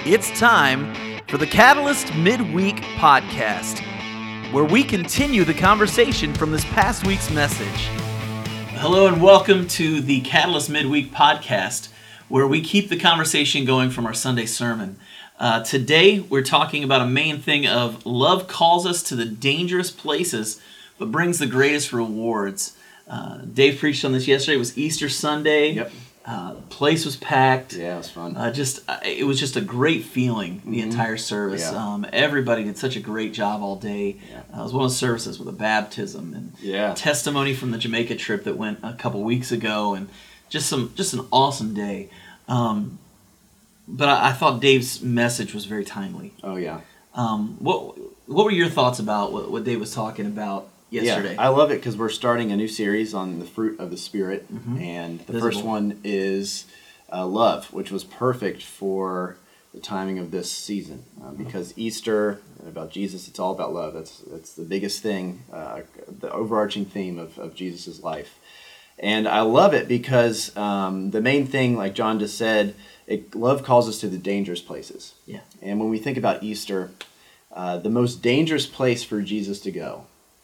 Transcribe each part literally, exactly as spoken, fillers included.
It's time for the Catalyst Midweek Podcast, where we continue the conversation from this past week's message. Hello and welcome to the Catalyst Midweek Podcast, where we keep the conversation going from our Sunday sermon. Uh, today, we're talking about a main thing of love calls us to the dangerous places, but brings the greatest rewards. Uh, Dave preached on this yesterday. It was Easter Sunday. Yep. Uh, the place was packed. Yeah, it was fun. Uh, just uh, it was just a great feeling, the Mm-hmm. entire service. Yeah. Um, everybody did such a great job all day. Yeah. Uh, it was one of the services with a baptism and Yeah. testimony from the Jamaica trip that went a couple weeks ago, and just some just an awesome day. Um, but I, I thought Dave's message was very timely. Oh, yeah. Um, what what were your thoughts about what, what Dave was talking about yesterday? Yeah, I love it because we're starting a new series on the fruit of the Spirit, Mhm. and the Visible. first one is uh, love, which was perfect for the timing of this season uh, because Easter, about Jesus, it's all about love. That's that's the biggest thing, uh, the overarching theme of, of Jesus' life. And I love it because um, the main thing, like John just said, it, love calls us to the dangerous places. Yeah. And when we think about Easter, uh, the most dangerous place for Jesus to go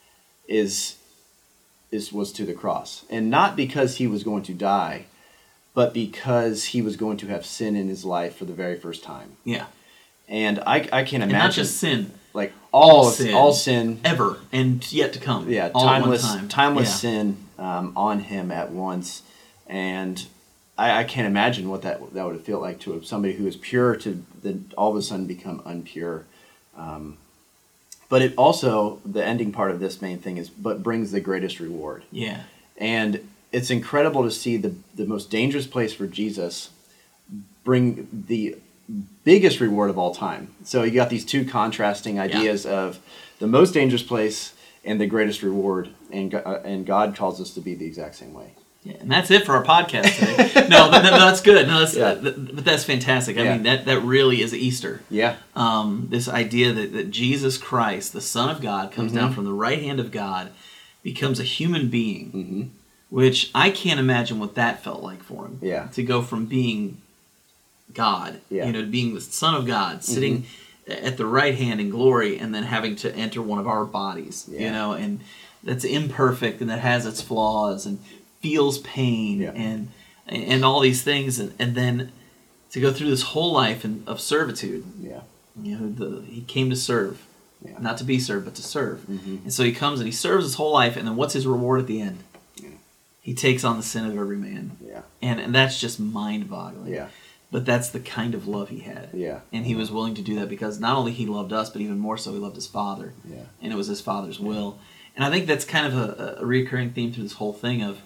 is is was to the cross, and not because he was going to die, but because he was going to have sin in his life for the very first time. Yeah. And I I can't And imagine not just sin, like all all of, sin. all sin, ever and yet to come. yeah, all at one timeless time. timeless Yeah. sin um, on him at once, and I, I can't imagine what that that would feel like to somebody who is pure to then all of a sudden become unpure. Um, But it also, the ending part of this main thing is, but brings the greatest reward. Yeah. And it's incredible to see the, the most dangerous place for Jesus bring the biggest reward of all time. So you got these two contrasting ideas of the most dangerous place and the greatest reward. And, Go- uh, and God calls us to be the exact same way. Yeah, and that's it for our podcast today. no, but, no, that's good. No, that's, Yeah. uh, but that's fantastic. I Yeah. mean, that, that really is Easter. Yeah. Um, this idea that, that Jesus Christ, the Son of God, comes Mhm. down from the right hand of God, becomes a human being, Mm-hmm. which I can't imagine what that felt like for him. Yeah. To go from being God, Yeah. you know, to being the Son of God, sitting at the right hand in glory, and then having to enter one of our bodies, you Yeah. know, and that's imperfect and that has its flaws and feels pain Yeah. and and all these things, and, and then to go through this whole life in, of servitude. Yeah. You know, the, he came to serve, Yeah. not to be served, but to serve. Mhm. And so he comes and he serves his whole life, and then what's his reward at the end? Yeah. He takes on the sin of every man, Yeah. and and that's just mind-boggling. Yeah. But that's the kind of love he had. Yeah. And he was willing to do that because not only he loved us, but even more so he loved his Father. Yeah. And it was his Father's will. And I think that's kind of a, a recurring theme through this whole thing of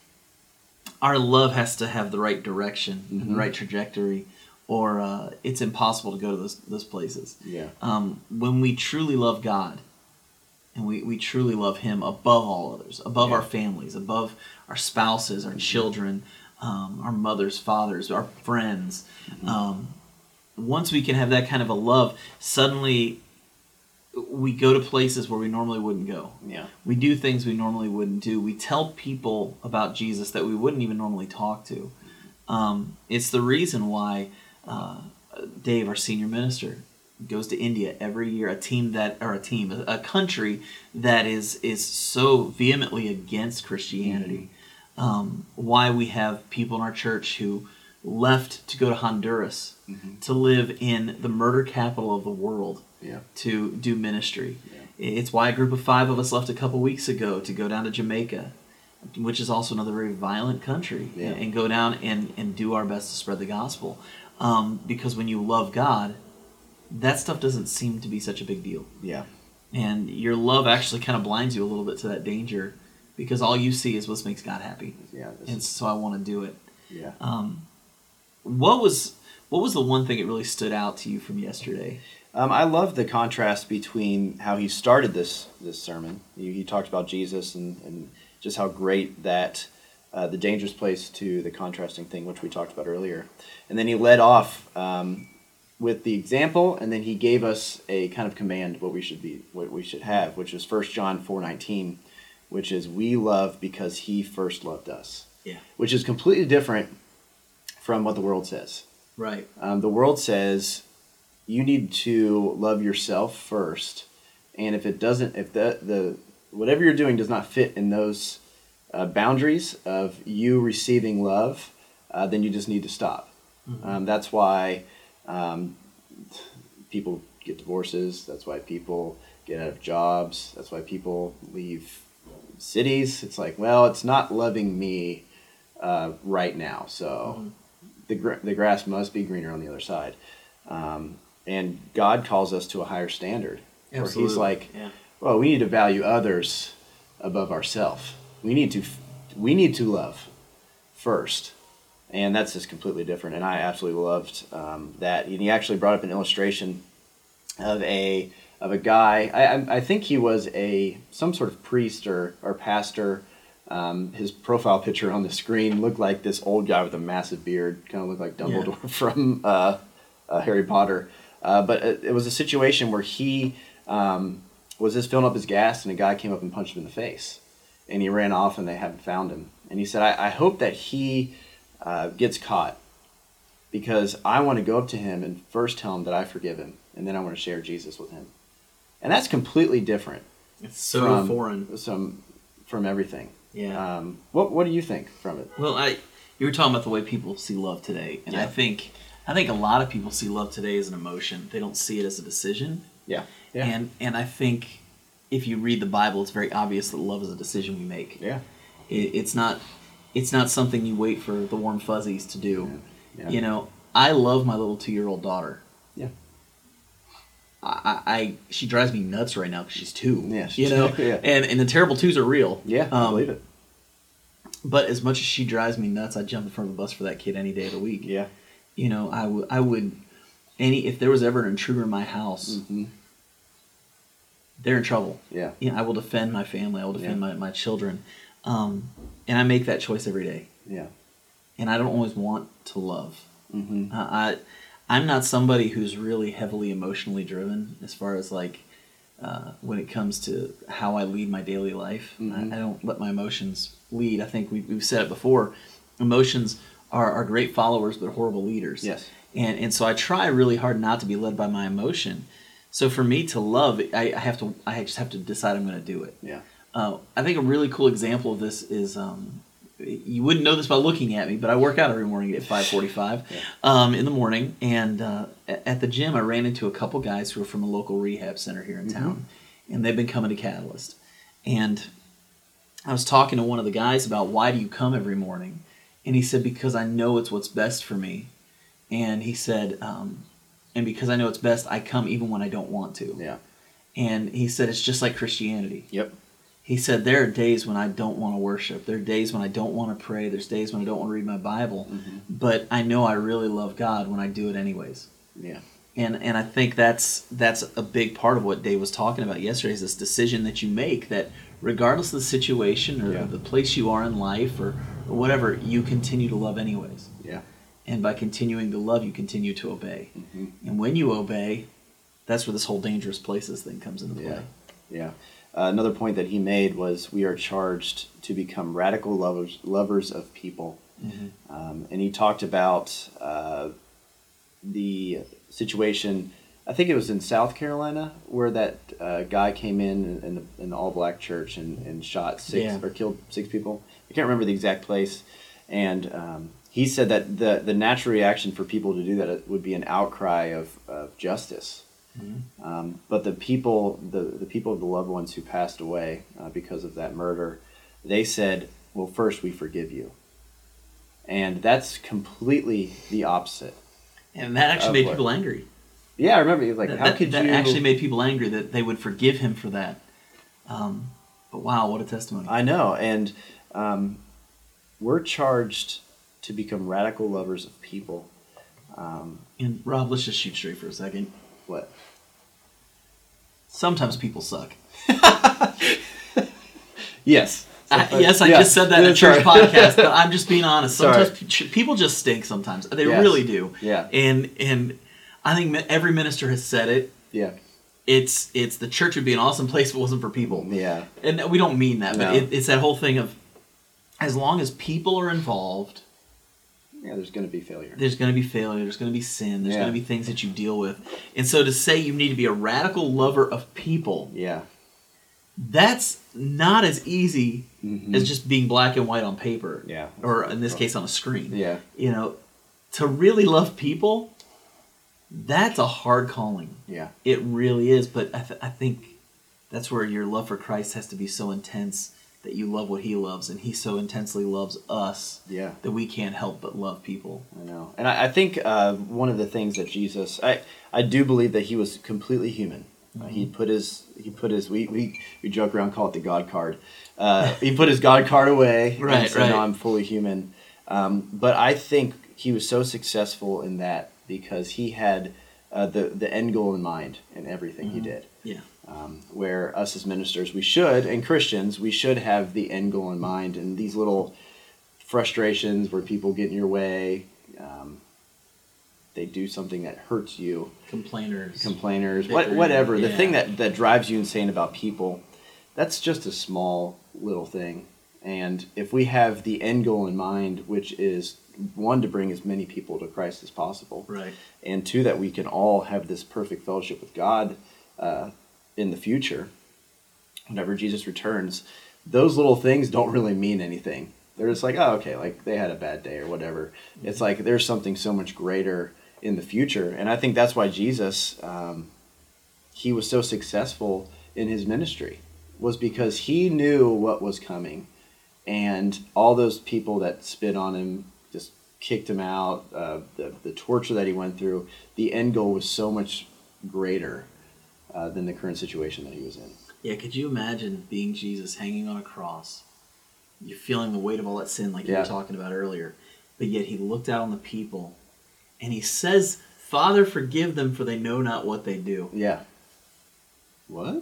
our love has to have the right direction and the Mhm. right trajectory, or uh, it's impossible to go to those, those places. Yeah. Um, when we truly love God, and we, we truly love Him above all others, above Yeah. our families, above our spouses, our children, um, our mothers, fathers, our friends. Mm-hmm. Um, once we can have that kind of a love, suddenly we go to places where we normally wouldn't go. Yeah. We do things we normally wouldn't do. We tell people about Jesus that we wouldn't even normally talk to. Um, it's the reason why uh, Dave, our senior minister, goes to India every year. A team that, or a team, a, a country that is is so vehemently against Christianity. Um, why we have people in our church who left to go to Honduras Mhm. to live in the murder capital of the world Yeah. to do ministry. Yeah. It's why a group of five of us left a couple weeks ago to go down to Jamaica, which is also another very violent country, Yeah. and go down and, and do our best to spread the gospel. Um, because when you love God, that stuff doesn't seem to be such a big deal. Yeah. And your love actually kind of blinds you a little bit to that danger, because all you see is what makes God happy. Yeah. This And is- so I want to do it. yeah. Um, what was what was the one thing that really stood out to you from yesterday? Um, I love the contrast between how he started this this sermon. He, he talked about Jesus and, and just how great that uh, the dangerous place to the contrasting thing, which we talked about earlier, and then he led off um, with the example, and then he gave us a kind of command what we should be, what we should have, which is First John four nineteen, which is we love because he first loved us. Yeah. Which is completely different from what the world says. Right. Um, the world says you need to love yourself first. And if it doesn't, if the, the whatever you're doing does not fit in those uh, boundaries of you receiving love, uh, then you just need to stop. Mm-hmm. Um, that's why um, people get divorces. That's why people get out of jobs. That's why people leave cities. It's like, well, it's not loving me uh, right now. So mm-hmm. the gr- the grass must be greener on the other side. Um, and God calls us to a higher standard. Absolutely. Where he's like, yeah. well, we need to value others above ourselves. We need to we need to love first. And that's just completely different. And I absolutely loved um, that. And he actually brought up an illustration of a of a guy. I, I, I think he was a some sort of priest or, or pastor. Um, his profile picture on the screen looked like this old guy with a massive beard. Kind of looked like Dumbledore yeah. from uh, uh, Harry Potter. Uh, but it, it was a situation where he um, was just filling up his gas, and a guy came up and punched him in the face. And he ran off, and they haven't found him. And he said, I, I hope that he uh, gets caught, because I want to go up to him and first tell him that I forgive him, and then I want to share Jesus with him. And that's completely different. It's so from, foreign. Some, from everything. Yeah. Um, what What do you think from it? Well, I you were talking about the way people see love today, and yeah. I think I think a lot of people see love today as an emotion. They don't see it as a decision. Yeah. yeah. And and I think if you read the Bible, it's very obvious that love is a decision we make. Yeah. It, it's not it's not something you wait for the warm fuzzies to do. Yeah. Yeah. You know, I love my little two-year-old daughter. Yeah. I, I she drives me nuts right now because she's two. Yeah, you know, yeah. and and the terrible twos are real. Yeah, um, I believe it. But as much as she drives me nuts, I'd jump in front of a bus for that kid any day of the week. Yeah. You know, I would I would any if there was ever an intruder in my house, mm-hmm. they're in trouble. Yeah. You know, I will defend my family. I will defend yeah. my my children, um, and I make that choice every day. Yeah. And I don't always want to love. Mm-hmm. Uh, I. I'm not somebody who's really heavily emotionally driven as far as like uh, when it comes to how I lead my daily life. Mm-hmm. I, I don't let my emotions lead. I think we've, we've said it before. Emotions are, are great followers but horrible leaders. Yes. And and so I try really hard not to be led by my emotion. So for me to love, I, I have to. I just have to decide I'm going to do it. Yeah. Uh, I think a really cool example of this is. Um, You wouldn't know this by looking at me, but I work out every morning at five forty-five yeah. um, in the morning. And uh, at the gym, I ran into a couple guys who are from a local rehab center here in town. Mm-hmm. And they've been coming to Catalyst. And I was talking to one of the guys about, why do you come every morning? And he said, because I know it's what's best for me. And he said, um, and because I know it's best, I come even when I don't want to. Yeah. And he said, it's just like Christianity. Yep. He said, there are days when I don't want to worship. There are days when I don't want to pray. There's days when I don't want to read my Bible. Mm-hmm. But I know I really love God when I do it anyways. Yeah. And and I think that's that's a big part of what Dave was talking about yesterday, is this decision that you make that regardless of the situation or yeah. the place you are in life or, or whatever, you continue to love anyways. Yeah. And by continuing to love, you continue to obey. Mm-hmm. And when you obey, that's where this whole dangerous places thing comes into play. Yeah. Yeah. Uh, another point that he made was we are charged to become radical lovers lovers of people. Mm-hmm. Um, and he talked about uh, the situation, I think it was in South Carolina, where that uh, guy came in in, the, in the all-black church and, and shot six yeah. or killed six people. I can't remember the exact place. And um, he said that the, the natural reaction for people to do that would be an outcry of, of justice. Mm-hmm. Um, but the people, the, the people of the loved ones who passed away uh, because of that murder, they said, well, first we forgive you. And that's completely the opposite. And that actually made what, people angry. Yeah, I remember. Like, that, how that, could that you... That actually made people angry that they would forgive him for that. Um, but wow, what a testimony. I know. And um, we're charged to become radical lovers of people. Um, and Rob, let's just shoot straight for a second. What? Sometimes people suck. Yes. I, yes, I yeah. just said that in a church podcast, but I'm just being honest. Sometimes Sorry. people just stink sometimes. They yes. really do. Yeah. And and I think every minister has said it. Yeah. It's it's the church would be an awesome place if it wasn't for people. Yeah. And we don't mean that, no. but it, it's that whole thing of as long as people are involved, yeah, there's going to be failure. There's going to be failure. There's going to be sin. There's Yeah. going to be things that you deal with. And so to say you need to be a radical lover of people, Yeah. that's not as easy Mhm. as just being black and white on paper. Yeah. Or in this case, on a screen. Yeah. You know, to really love people, that's a hard calling. Yeah. It really is. But I, th- I think that's where your love for Christ has to be so intense that you love what he loves, and he so intensely loves us Yeah. that we can't help but love people. I know. And I, I think uh, one of the things that Jesus, I, I do believe that he was completely human. Uh, he put his, he put his, we, we, we joke around, call it the God card. Uh, he put his God card away. Right, and said, right. No, I'm fully human. Um, but I think he was so successful in that because he had uh, the, the end goal in mind in everything he did. Yeah. Um, where us as ministers, we should, and Christians, we should have the end goal in mind. And these little frustrations where people get in your way, um, they do something that hurts you, Complainers. complainers, what, Bickering, whatever. The yeah. thing that, that drives you insane about people, that's just a small little thing. And if we have the end goal in mind, which is one, to bring as many people to Christ as possible, Right. and two, that we can all have this perfect fellowship with God uh, in the future, whenever Jesus returns, those little things don't really mean anything. They're just like, oh, okay, like they had a bad day or whatever. Mm-hmm. It's like there's something so much greater in the future. And I think that's why Jesus, um, he was so successful in his ministry, was because he knew what was coming. And all those people that spit on him, just kicked him out, uh, the, the torture that he went through, the end goal was so much greater uh, than the current situation that he was in. Yeah, could you imagine being Jesus hanging on a cross? You're feeling the weight of all that sin like you Yeah. were talking about earlier. But yet he looked out on the people and he says, Father, forgive them for they know not what they do. Yeah. What?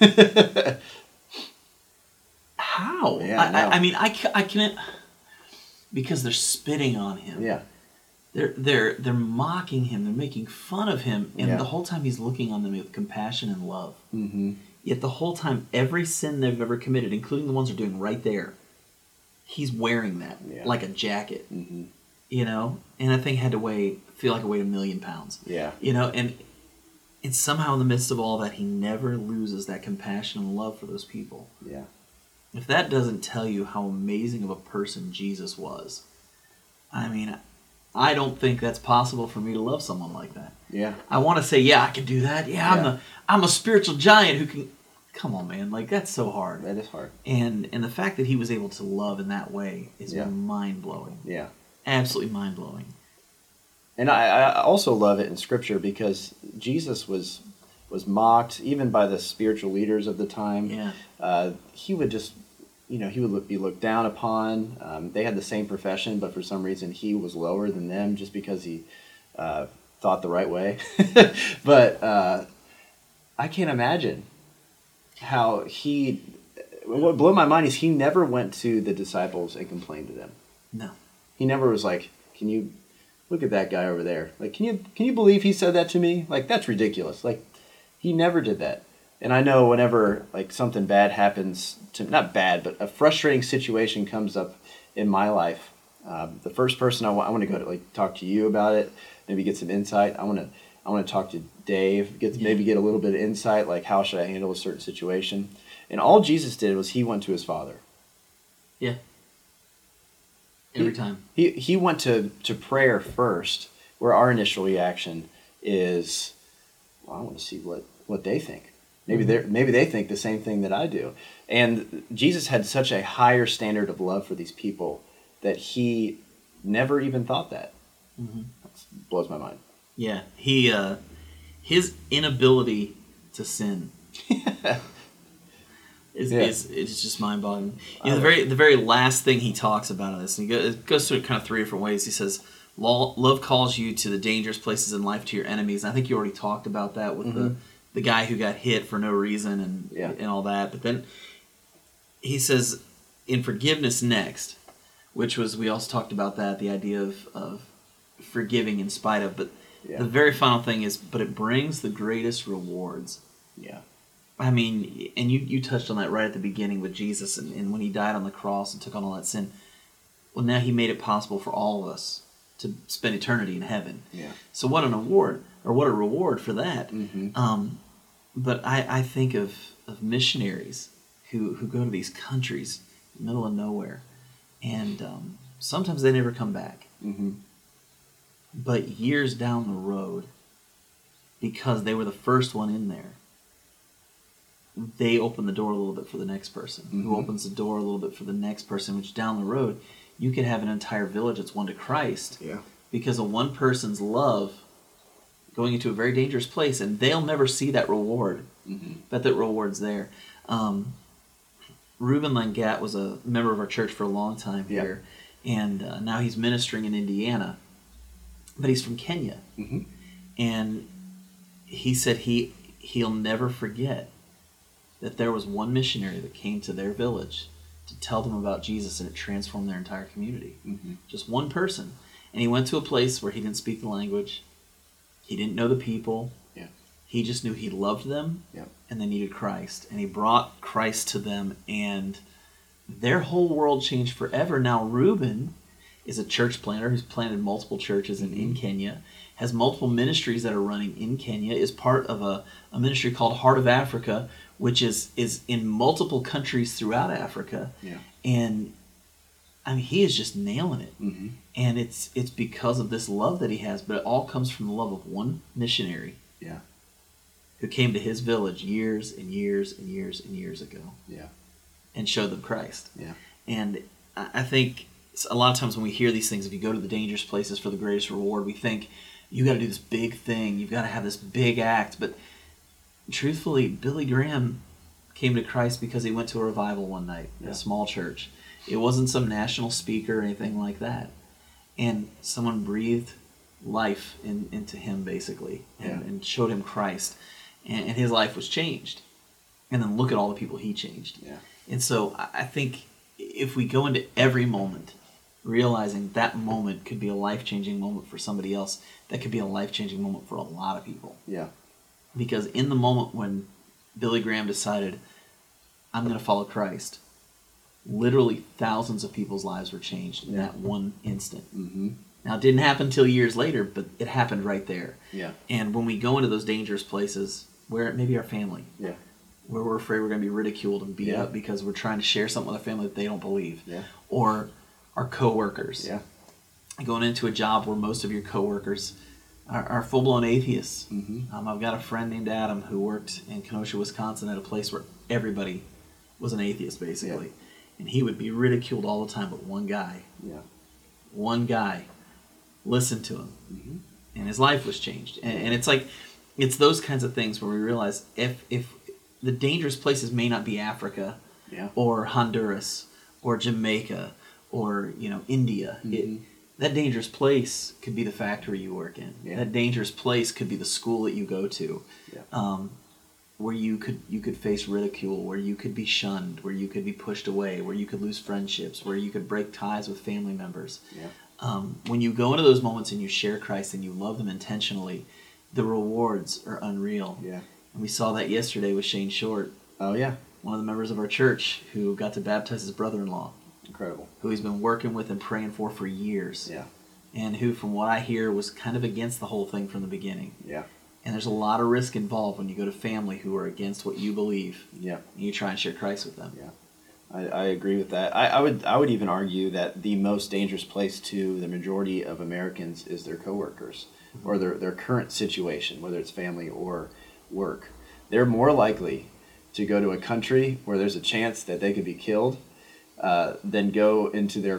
How? Yeah, I, no. I, I mean, I, ca- I can't... Because they're spitting on him. Yeah. They're, they're, they're mocking him. They're making fun of him. And Yeah. the whole time he's looking on them with compassion and love. Mm-hmm. Yet the whole time, every sin they've ever committed, including the ones they're doing right there, he's wearing that Yeah. like a jacket, Mm-hmm. you know? And that thing had to weigh, feel like it weighed a million pounds. Yeah. You know, and and somehow in the midst of all that, he never loses that compassion and love for those people. Yeah. If that doesn't tell you how amazing of a person Jesus was, I mean, I don't think that's possible for me to love someone like that. Yeah. I want to say, yeah, I can do that. Yeah, I'm Yeah. the I'm a spiritual giant who can. Come on, man! Like that's so hard. That is hard. And and the fact that he was able to love in that way is Yeah. mind blowing. Yeah. Absolutely mind blowing. And I, I also love it in Scripture because Jesus was was mocked even by the spiritual leaders of the time. Yeah. Uh, he would just, you know, he would look, be looked down upon. Um, they had the same profession, but for some reason he was lower than them just because he uh, thought the right way. But uh, I can't imagine how he. What blew my mind is he never went to the disciples and complained to them. No. He never was like, "Can you look at that guy over there? Like, can you can you believe he said that to me? Like, that's ridiculous." Like, he never did that. And I know whenever like something bad happens to, not bad, but a frustrating situation comes up in my life, um, the first person I want I want to go to like talk to you about it, maybe get some insight. I want to I want to talk to Dave, get Yeah. maybe get a little bit of insight, like how should I handle a certain situation. And all Jesus did was he went to his Father. Yeah. Every He- time. He he went to, to prayer first, where our initial reaction is, well, I want to see what, what they think. Maybe they maybe they think the same thing that I do. And Jesus had such a higher standard of love for these people that he never even thought that. Mm-hmm. That blows my mind. Yeah. He uh, his inability to sin is Yeah. is it's just mind boggling. You know, the very the very last thing he talks about in this, and he goes, it goes through kind of three different ways. He says, "Lo- "Love calls you to the dangerous places in life, to your enemies." And I think you already talked about that with the Mhm. the guy who got hit for no reason and Yeah. and all that. But then he says, "In forgiveness next," which was we also talked about that, the idea of of forgiving in spite of. But Yeah. the very final thing is, but it brings the greatest rewards. Yeah. I mean, and you, you touched on that right at the beginning with Jesus and, and when he died on the cross and took on all that sin. Well, now he made it possible for all of us to spend eternity in heaven. Yeah. So what an award, or what a reward for that. Mm-hmm. Um, but I, I think of, of missionaries who, who go to these countries, middle of nowhere, and um, sometimes they never come back. Mm-hmm. But years down the road, because they were the first one in there, they open the door a little bit for the next person, Mm-hmm. who opens the door a little bit for the next person, which down the road, you could have an entire village that's won to Christ Yeah. because of one person's love going into a very dangerous place, and they'll never see that reward, Mm-hmm. but that reward's there. Um, Reuben Langat was a member of our church for a long time Yeah. here, and uh, now he's ministering in Indiana, but he's from Kenya. Mm-hmm. And he said he he'll never forget that there was one missionary that came to their village to tell them about Jesus, and it transformed their entire community. Mm-hmm. Just one person. And he went to a place where he didn't speak the language. He didn't know the people. Yeah. He just knew he loved them, Yep. and they needed Christ. And he brought Christ to them, and their whole world changed forever. Now Reuben is a church planter who's planted multiple churches in, in Kenya, has multiple ministries that are running in Kenya, is part of a, a ministry called Heart of Africa, which is, is in multiple countries throughout Africa. Yeah. And I mean, he is just nailing it. Mm-hmm. And it's it's because of this love that he has, but it all comes from the love of one missionary Yeah. who came to his village years and years and years and years ago Yeah. and showed them Christ. Yeah. And I I think a lot of times when we hear these things, if you go to the dangerous places for the greatest reward, we think you got to do this big thing, you've got to have this big act. But truthfully, Billy Graham came to Christ because he went to a revival one night in Yeah. a small church. It wasn't some national speaker or anything like that. And someone breathed life in, into him, basically, and, Yeah. and showed him Christ. And, and his life was changed. And then look at all the people he changed. Yeah. And so I I think if we go into every moment realizing that moment could be a life-changing moment for somebody else, that could be a life-changing moment for a lot of people. Yeah. Because in the moment when Billy Graham decided, I'm going to follow Christ, literally thousands of people's lives were changed in Yeah. that one instant. Mm-hmm. Now, it didn't happen until years later, but it happened right there. Yeah. And when we go into those dangerous places, where maybe our family, Yeah. where we're afraid we're going to be ridiculed and beat Yeah. up because we're trying to share something with a family that they don't believe, Yeah. or our coworkers, Yeah. going into a job where most of your coworkers are, are full-blown atheists. Mm-hmm. Um, I've got a friend named Adam who worked in Kenosha, Wisconsin, at a place where everybody was an atheist, basically, Yeah. and he would be ridiculed all the time. But one guy, Yeah. one guy, listened to him, Mm-hmm. and his life was changed. And, and it's like, it's those kinds of things where we realize if if the dangerous places may not be Africa, Yeah. or Honduras, or Jamaica, or you know India. Mhm. It, that dangerous place could be the factory you work in. Yeah. That dangerous place could be the school that you go to, Yeah. um, where you could you could face ridicule, where you could be shunned, where you could be pushed away, where you could lose friendships, where you could break ties with family members. Yeah. Um, when you go into those moments and you share Christ and you love them intentionally, the rewards are unreal. Yeah. And we saw that yesterday with Shane Short, Oh yeah. one of the members of our church who got to baptize his brother-in-law, Incredible. who he's been working with and praying for for years, Yeah. and who, from what I hear, was kind of against the whole thing from the beginning. Yeah. And there's a lot of risk involved when you go to family who are against what you believe, Yeah. and you try and share Christ with them. Yeah. I, I agree with that. I, I would I would even argue that the most dangerous place to the majority of Americans is their coworkers mm-hmm. or their, their current situation, whether it's family or work. They're more likely to go to a country where there's a chance that they could be killed uh, than go into their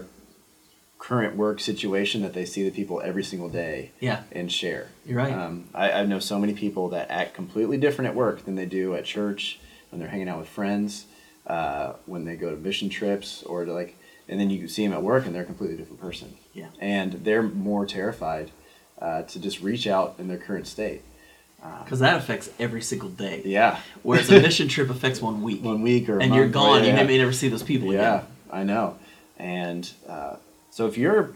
current work situation that they see the people every single day Yeah. and share. You're right. Um, I, I know so many people that act completely different at work than they do at church, when they're hanging out with friends, uh, when they go to mission trips, or to like, and then you see them at work and they're a completely different person. Yeah. And they're more terrified uh, to just reach out in their current state. Because that affects every single day. Yeah. Whereas a mission trip affects one week. One week or a and you're month, gone. yeah. You may never see those people Yeah, again. I know. And uh, so if you're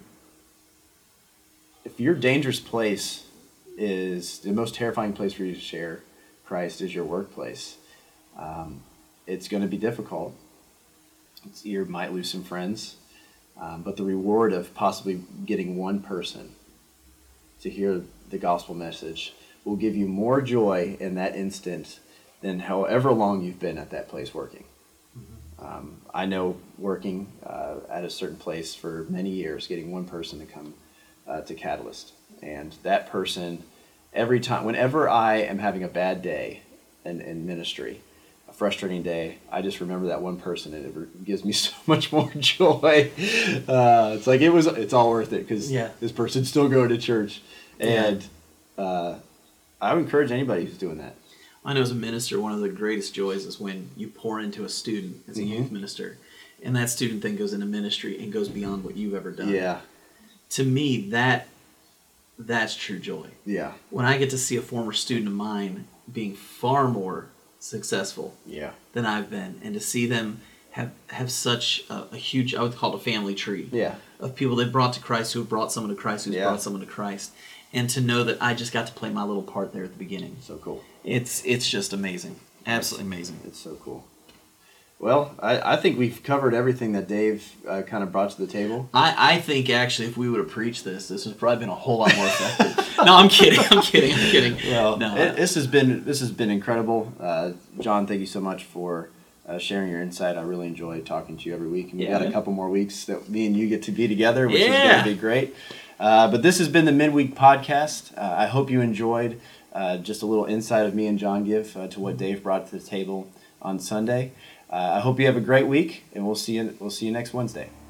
if your dangerous place is the most terrifying place for you to share Christ is your workplace, um, it's going to be difficult. It's, you might lose some friends. Um, but the reward of possibly getting one person to hear the gospel message will give you more joy in that instant than however long you've been at that place working. Mm-hmm. Um, I know working uh, at a certain place for many years, getting one person to come uh, to Catalyst. And that person, every time, whenever I am having a bad day in, in ministry, a frustrating day, I just remember that one person, and it gives me so much more joy. Uh, it's like it was, it's all worth it because Yeah. this person's still going to church. And uh, I would encourage anybody who's doing that. I know as a minister, one of the greatest joys is when you pour into a student as a Mm-hmm. youth minister, and that student then goes into ministry and goes beyond what you've ever done. Yeah, To me, that that's true joy. yeah, When I get to see a former student of mine being far more successful yeah, than I've been, and to see them have have such a, a huge, I would call it a family tree yeah, of people they've brought to Christ, who have brought someone to Christ, who's Yeah. brought someone to Christ, and to know that I just got to play my little part there at the beginning. so cool. It's it's just amazing, absolutely amazing. It's so cool. Well, I, I think we've covered everything that Dave uh, kind of brought to the table. I, I think actually if we would have preached this, this would probably been a whole lot more effective. No, I'm kidding. I'm kidding. I'm kidding. Well, no, it, this has been this has been incredible. Uh, John, thank you so much for uh, sharing your insight. I really enjoy talking to you every week. And we've Yeah, got a man. couple more weeks that me and you get to be together, which is Yeah. going to be great. Uh, but this has been the Midweek Podcast. Uh, I hope you enjoyed uh, just a little insight of me and John give uh, to what Dave brought to the table on Sunday. Uh, I hope you have a great week, and we'll see you. We'll see you next Wednesday.